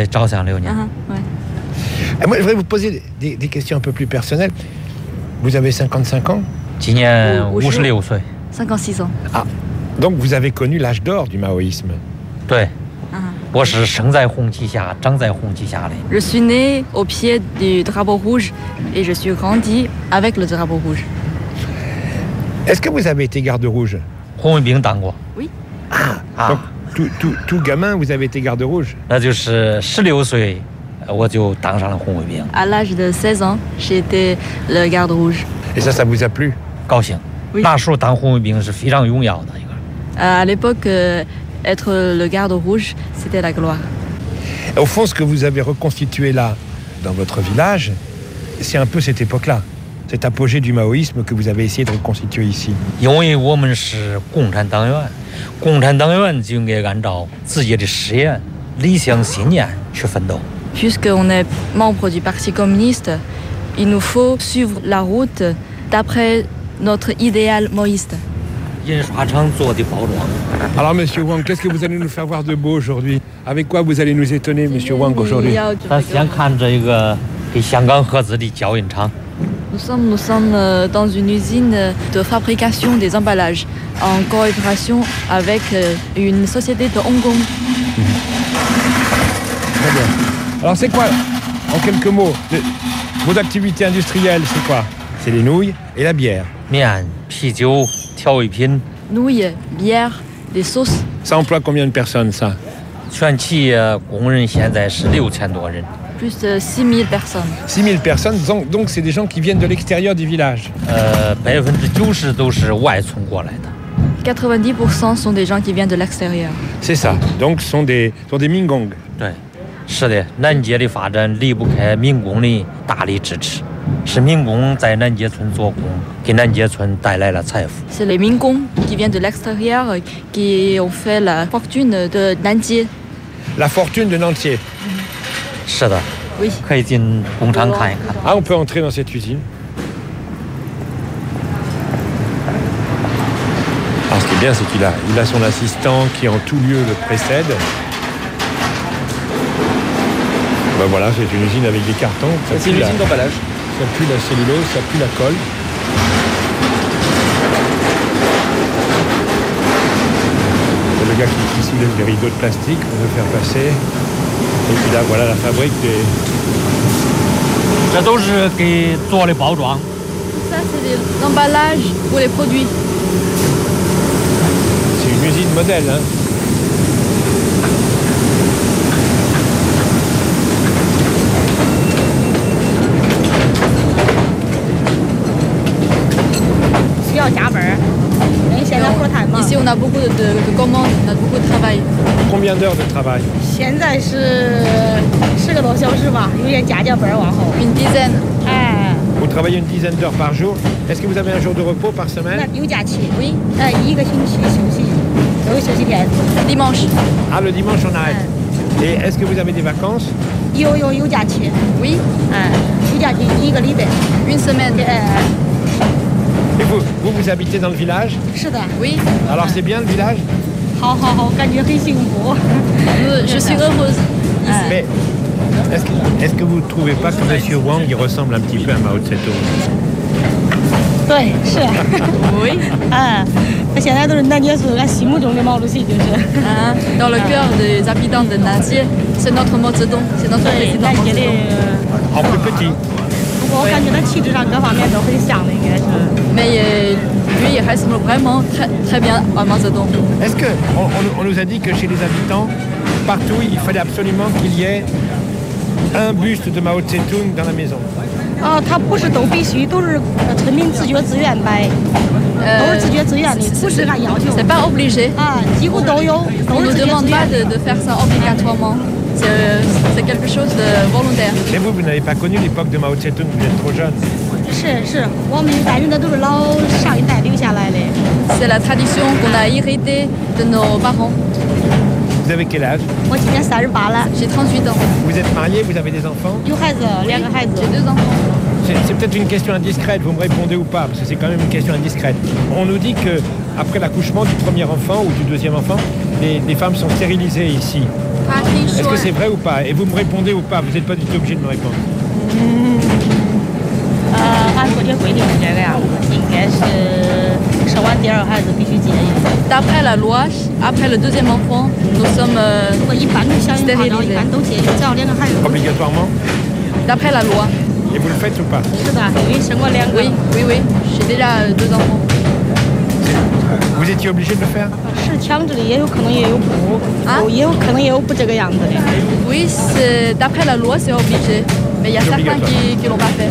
Moi, je voudrais vous poser des questions un peu plus personnelles. Vous avez 55 ans? 今年56岁。 56 ans. Ah, donc vous avez connu l'âge d'or du maoïsme. 对，我是生在红旗下，长在红旗下的。 Je suis né au pied du drapeau rouge et je suis grandi avec le drapeau rouge. Est-ce que vous avez été garde rouge? 红卫兵当过。 Oui. Donc tout gamin, vous avez été garde rouge? 那就是16岁，我就当上了红卫兵。 À l'âge de 16 ans, j'ai été le garde rouge. Et ça vous a plu? 高兴。 那时候当红卫兵是非常荣耀的一个。 À l'époque, être le garde rouge, c'était la gloire. Au fond, ce que vous avez reconstitué là, dans votre village, c'est un peu cette époque-là, cet apogée du maoïsme que vous avez essayé de reconstituer ici. 因为我们是共产党员，共产党员就应该按照自己的誓言、理想、信念去奋斗。 Puisqu'on est membre du Parti communiste, il nous faut suivre la route d'après notre idéal maoïste. Alors, Monsieur Wang, qu'est-ce que vous allez nous faire voir de beau aujourd'hui? Avec quoi vous allez nous étonner, Monsieur Wang, aujourd'hui? Nous sommes dans une usine de fabrication des emballages, en coopération avec une société de Hong Kong. Très bien. Alors, c'est quoi, en quelques mots, vos activités industrielles, c'est quoi? C'est les nouilles et la bière. 面、啤酒、调味品。 Nouilles, bière, des sauces. Ça emploie combien de personnes, ça? 全企业工人现在是6000多人。 Plus de 6000 personnes. 6000 personnes, donc c'est des gens qui viennent de l'extérieur du village. 90%都是外村过来的。 90% sont des gens qui viennent de l'extérieur. C'est ça. Donc sont des Mingong. 对，是的，南街的发展离不开民工的大力支持。 是民工在南街村做工，给南街村带来了财富。 C'est les Mingong qui viennent de l'extérieur qui ont fait la fortune de Nanjie. La fortune de Nanjie. 是的。 Oui. 可以进工厂看一看。 Ah, on peut entrer dans cette usine. Alors, ce qui est bien, c'est qu'il a son assistant qui en tout lieu le précède. Ben voilà, c'est une usine avec des cartons. C'est une usine d'emballage. Ça pue la cellulose, ça pue la colle. C'est le gars qui soulève les rideaux de plastique pour le faire passer. Et puis là, voilà la fabrique des... 这都是给做的包装。 Ça, c'est des emballages pour les produits. C'est une usine modèle, hein. Ici, on a beaucoup de commandes, on a beaucoup de travail. Combien d'heures de travail? Une dizaine. travaillez une dizaine d'heures par jour. Est-ce que vous avez un jour de repos par semaine? Oui. Dimanche. Ah, le dimanche, on arrête. Et est-ce que vous avez des vacances? Oui. Une semaine. Et vous habitez dans le village? Oui. Alors c'est bien le village? Je suis heureuse. Mais est-ce que vous ne trouvez pas que M. Wang il ressemble un petit peu à Mao Tse-tung? Oui. Dans le cœur des habitants de Nancy, c'est notre Mao Zedong, c'est notre président Mao Zedong. En plus petit. Mais lui, il ressemble vraiment très bien à Mao Zedong. Est-ce que on nous a dit que chez les habitants, partout, il fallait absolument qu'il y ait un buste de Mao Tse-tung dans la maison? C'est pas obligé. On ne demande pas de faire ça obligatoirement. C'est quelque chose de volontaire. Mais vous n'avez pas connu l'époque de Mao Tse-tung, vous êtes trop jeune. C'est la tradition qu'on a héritée de nos parents. Vous avez quel âge? J'ai 38 ans. Vous êtes marié, vous avez des enfants? J'ai 2 enfants. C'est peut-être une question indiscrète, vous me répondez ou pas, parce que c'est quand même une question indiscrète. On nous dit que après l'accouchement du premier enfant ou du deuxième enfant, les femmes sont stérilisées ici. Est-ce que c'est vrai ou pas? Et vous me répondez ou pas? Vous n'êtes pas du tout obligé de me répondre. D'après la loi, après le deuxième enfant, nous sommes stérilisés. Obligatoirement? D'après la loi. Et vous le faites ou pas? Oui. J'ai déjà 2 enfants. Vous étiez obligé de le faire? Oui, d'après la loi, c'est obligé. Mais il y a certains qui ne l'ont pas fait.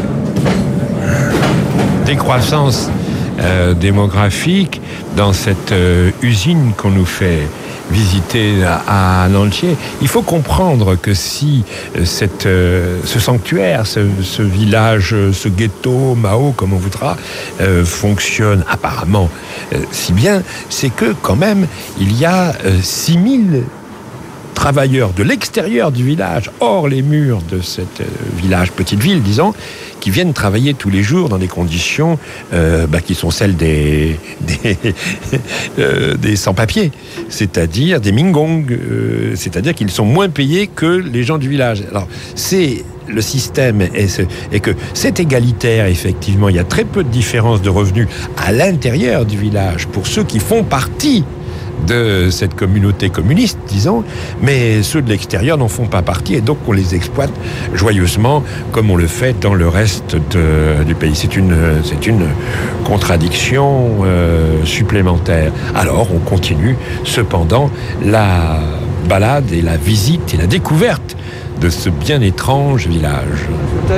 Décroissance démographique dans cette usine qu'on nous fait visiter à Nancy. Il faut comprendre que si ce sanctuaire, ce village, ce ghetto, Mao, comme on voudra, fonctionne apparemment si bien, c'est que quand même, il y a 6000 travailleurs de l'extérieur du village, hors les murs de cette village, petite ville, disons, qui viennent travailler tous les jours dans des conditions qui sont celles des sans-papiers, c'est-à-dire des Mingong, c'est-à-dire qu'ils sont moins payés que les gens du village. Alors, c'est le système est que c'est égalitaire, effectivement. Il y a très peu de différence de revenus à l'intérieur du village pour ceux qui font partie de cette communauté communiste, disons, mais ceux de l'extérieur n'en font pas partie et donc on les exploite joyeusement comme on le fait dans le reste du pays. C'est une contradiction supplémentaire. Alors on continue cependant la balade et la visite et la découverte de ce bien étrange village.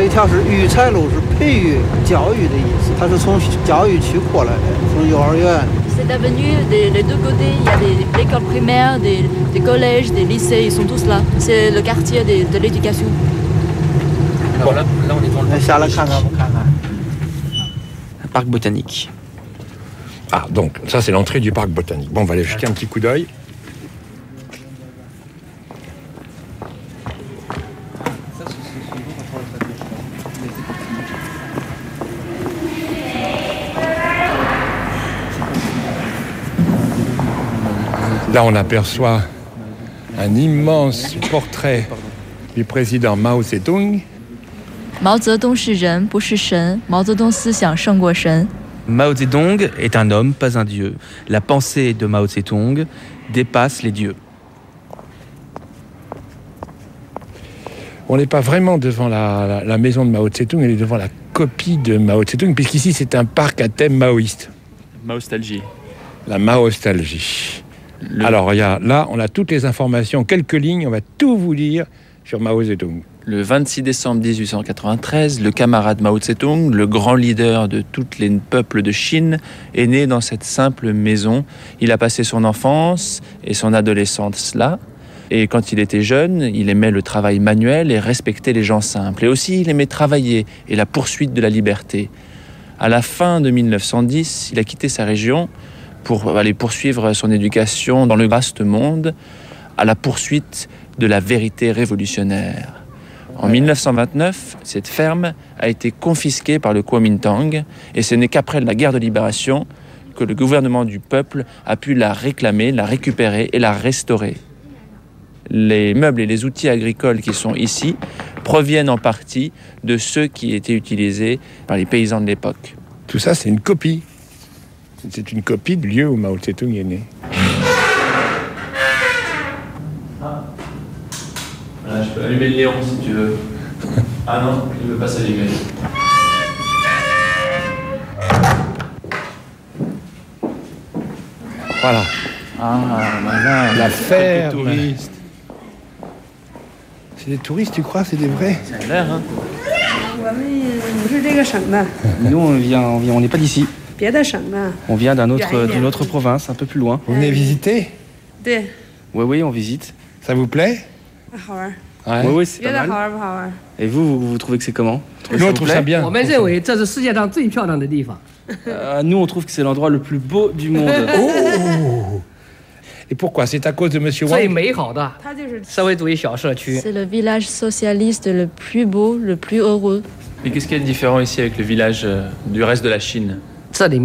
Cette avenue, des deux côtés, il y a des écoles primaires, des collèges, des lycées, ils sont tous là. C'est le quartier de l'éducation. Alors là, on est dans le parc botanique. Ah, donc, ça c'est l'entrée du parc botanique. Bon, on va aller jeter un petit coup d'œil. Là, on aperçoit un immense portrait du président Mao Zedong. Mao Zedong 是人，不是神。毛泽东思想胜过神。 Mao Zedong est un homme, pas un dieu. La pensée de Mao Zedong dépasse les dieux. On n'est pas vraiment devant la maison de Mao Zedong, on est devant la copie de Mao Zedong, puisqu'ici c'est un parc à thème maoïste. Maostalgie. La maostalgie. Alors, regarde, là, on a toutes les informations, quelques lignes, on va tout vous dire sur Mao Zedong. Le 26 décembre 1893, le camarade Mao Tse-tung, le grand leader de tous les peuples de Chine, est né dans cette simple maison. Il a passé son enfance et son adolescence là. Et quand il était jeune, il aimait le travail manuel et respecter les gens simples. Et aussi, il aimait travailler et la poursuite de la liberté. À la fin de 1910, il a quitté sa région pour aller poursuivre son éducation dans le vaste monde, à la poursuite de la vérité révolutionnaire. En 1929, cette ferme a été confisquée par le Kuomintang et ce n'est qu'après la guerre de libération que le gouvernement du peuple a pu la réclamer, la récupérer et la restaurer. Les meubles et les outils agricoles qui sont ici proviennent en partie de ceux qui étaient utilisés par les paysans de l'époque. Tout ça, c'est une copie. C'est une copie du lieu où Mao Tse-tung est né. Voilà, je peux allumer le néon si tu veux. Ah non, il ne veut pas s'allumer. Voilà. Ah, voilà. La ferme. Touristes. C'est des touristes, tu crois? C'est des vrais? Ça a l'air, hein. Nous, on n'est pas d'ici. On vient d'une autre province, un peu plus loin. Vous venez visiter? Oui, on visite. Ça vous plaît? Oui, c'est pas mal. Et vous trouvez que c'est comment? Nous, on trouve ça bien. Nous, on trouve que c'est l'endroit le plus beau du monde. Oh! Et pourquoi? C'est à cause de Monsieur Wang? C'est le village socialiste le plus beau, le plus heureux. Mais qu'est-ce qu'il y a de différent ici avec le village du reste de la Chine? Il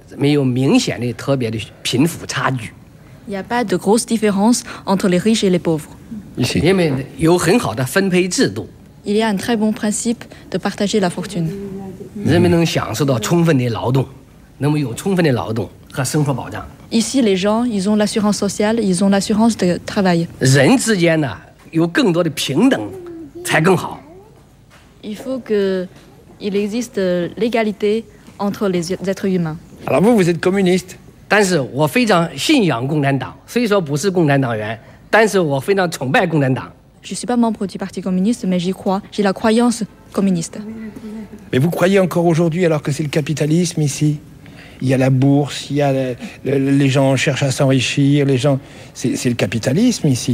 n'y a pas de grosse différence entre les riches et les pauvres. Ici. Il y a un très bon principe de partager la fortune. Ici, les gens, ils ont l'assurance sociale, ils ont l'assurance de travail. Il faut qu'il existe l'égalité entre les êtres humains. Alors vous êtes communiste? Je ne suis pas membre du Parti communiste, mais j'y crois. J'ai la croyance communiste. Mais vous croyez encore aujourd'hui, alors que c'est le capitalisme ici? Il y a la bourse, il y a les gens cherchent à s'enrichir, les gens... C'est le capitalisme ici.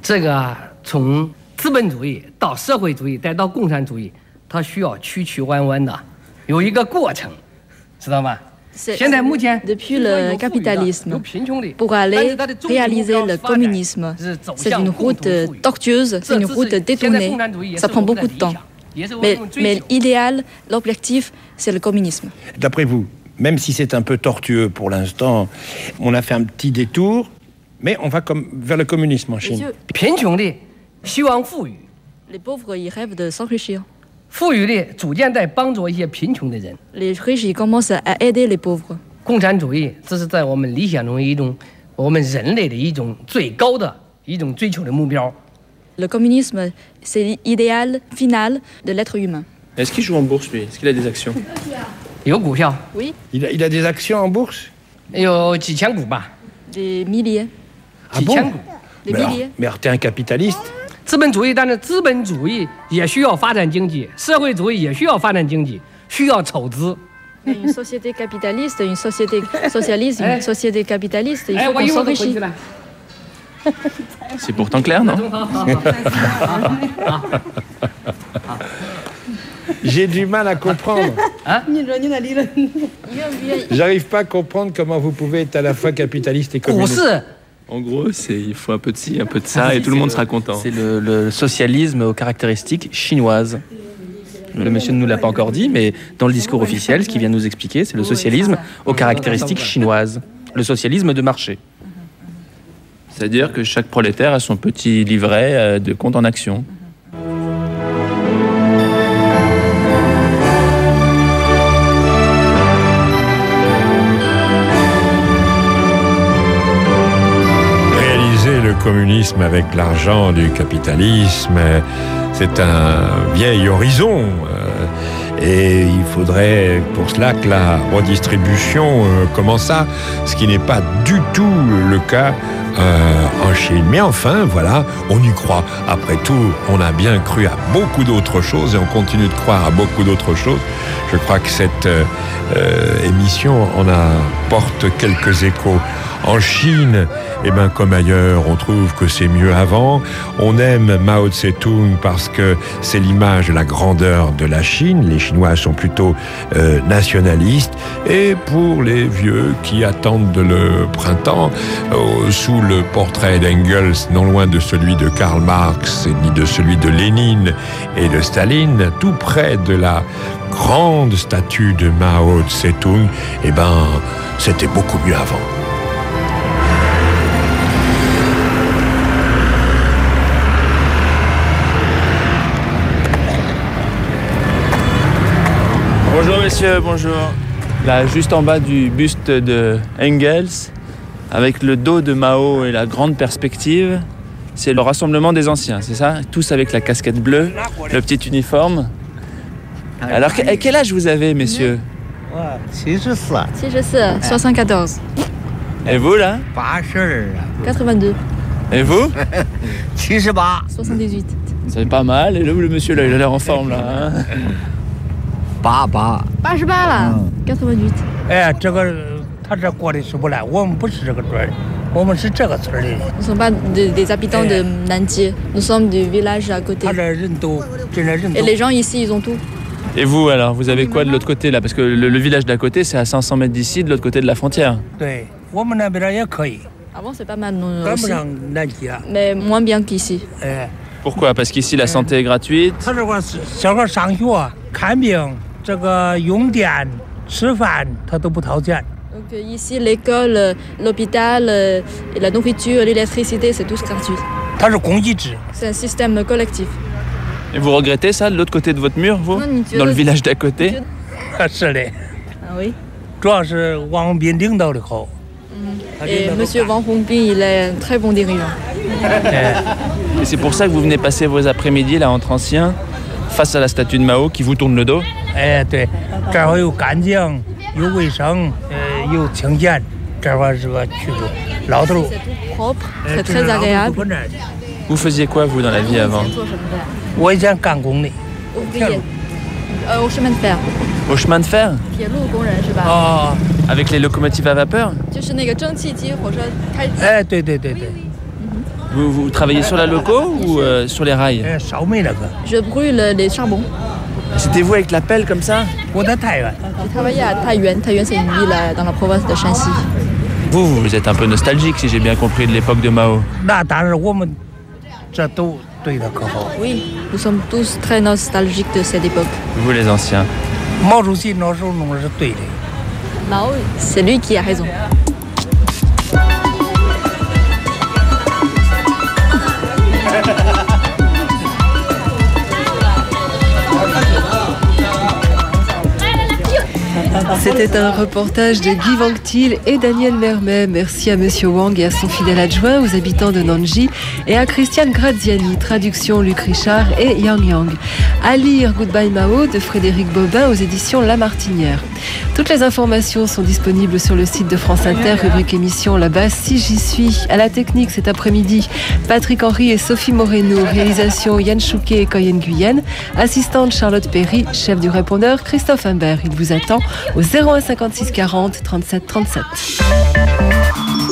Depuis le capitalisme, pour aller réaliser le communisme, c'est une route tortueuse, c'est une route détournée. Ça prend beaucoup de temps. Mais l'idéal, l'objectif, c'est le communisme. D'après vous, même si c'est un peu tortueux pour l'instant, on a fait un petit détour, mais on va vers le communisme en Chine. Les pauvres, ils rêvent de s'enrichir. Les riches, ils commencent à aider les pauvres. Le communisme, c'est l'idéal final de l'être humain. Est-ce qu'il joue en bourse, lui? Est-ce qu'il a des actions? Oui. Il a des actions en bourse? Des milliers. Ah bon? Des milliers. Mais alors, t'es un capitaliste? Une société capitaliste, une société socialiste, une société capitaliste, il faut qu'on s'enrichisse. C'est pourtant clair, non? J'ai du mal à comprendre. J'arrive pas à comprendre comment vous pouvez être à la fois capitaliste et communiste. En gros, il faut un peu de ci, un peu de ça, et tout le monde sera content. C'est le socialisme aux caractéristiques chinoises. Le monsieur ne nous l'a pas encore dit, mais dans le discours officiel, ce qu'il vient de nous expliquer, c'est le socialisme aux caractéristiques chinoises. Le socialisme de marché. C'est-à-dire que chaque prolétaire a son petit livret de compte en action. Réaliser le communisme avec l'argent du capitalisme, c'est un vieil horizon. Et il faudrait pour cela que la redistribution commençât, ce qui n'est pas du tout le cas en Chine. Mais enfin, voilà, on y croit. Après tout, on a bien cru à beaucoup d'autres choses et on continue de croire à beaucoup d'autres choses. Je crois que cette émission en apporte quelques échos. En Chine, comme ailleurs, on trouve que c'est mieux avant. On aime Mao Tse-tung parce que c'est l'image de la grandeur de la Chine. Les Chinois sont plutôt nationalistes. Et pour les vieux qui attendent le printemps, sous le portrait d'Engels, non loin de celui de Karl Marx, ni de celui de Lénine et de Staline, tout près de la grande statue de Mao Tse-tung, c'était beaucoup mieux avant. Bonjour messieurs, bonjour. Là, juste en bas du buste de Engels, avec le dos de Mao et la grande perspective, c'est le rassemblement des anciens, c'est ça? Tous avec la casquette bleue, le petit uniforme. Alors, quel âge vous avez, messieurs? 74. Et vous, là? 82. Et vous? 78. C'est pas mal. Et là, le monsieur, là, il a l'air en forme, là. Hein? 88了，88。 他这过的是不赖，我们不是这个村儿，我们是这个村儿的。 Nous ne sommes pas des habitants de Nantier, nous sommes du village à côté. Et les gens ici, ils ont tout. Et vous, alors, vous avez quoi de l'autre côté, là? Parce que le village d'à côté, c'est à 500 mètres d'ici, de l'autre côté de la frontière. Avant, c'est pas mal, nous aussi. Mais moins bien qu'ici. Pourquoi? Parce qu'ici, la santé est gratuite. Donc ici, l'école, l'hôpital, et la nourriture, l'électricité, c'est tous gratuit. C'est un système collectif. Et vous regrettez ça, de l'autre côté de votre mur, vous? Dans le village d'à côté? Ah oui. Et M. Wang Hongbin, il est un très bon dirigeant. Et c'est pour ça que vous venez passer vos après-midi, là, entre anciens, face à la statue de Mao, qui vous tourne le dos? C'est tout propre, c'est très agréable. Vous faisiez quoi, vous, dans la vie avant? Ouvrier. Au chemin de fer. Au chemin de fer? Avec les locomotives à vapeur? Vous travaillez sur la loco ou sur les rails? Je brûle les charbons. C'était vous avec la pelle comme ça? J'ai travaillé à Taiyuan. Taiyuan, c'est une ville dans la province de Shanxi. Vous êtes un peu nostalgique, si j'ai bien compris, de l'époque de Mao. Oui, nous sommes tous très nostalgiques de cette époque. Vous, les anciens. Mao, c'est lui qui a raison. C'était un reportage de Guy Vanctil et Daniel Mermet. Merci à Monsieur Wang et à son fidèle adjoint, aux habitants de Nanji, et à Christiane Graziani, traduction Luc Richard et Yang Yang. À lire Goodbye Mao de Frédéric Bobin aux éditions La Martinière. Toutes les informations sont disponibles sur le site de France Inter, rubrique émission là-bas, si j'y suis. À la technique cet après-midi, Patrick Henry et Sophie Moreno, réalisation Yann Chouquet et Coyenne Guyenne, assistante Charlotte Perry, chef du répondeur Christophe Imbert. Il vous attend au 01 56 40 37 37.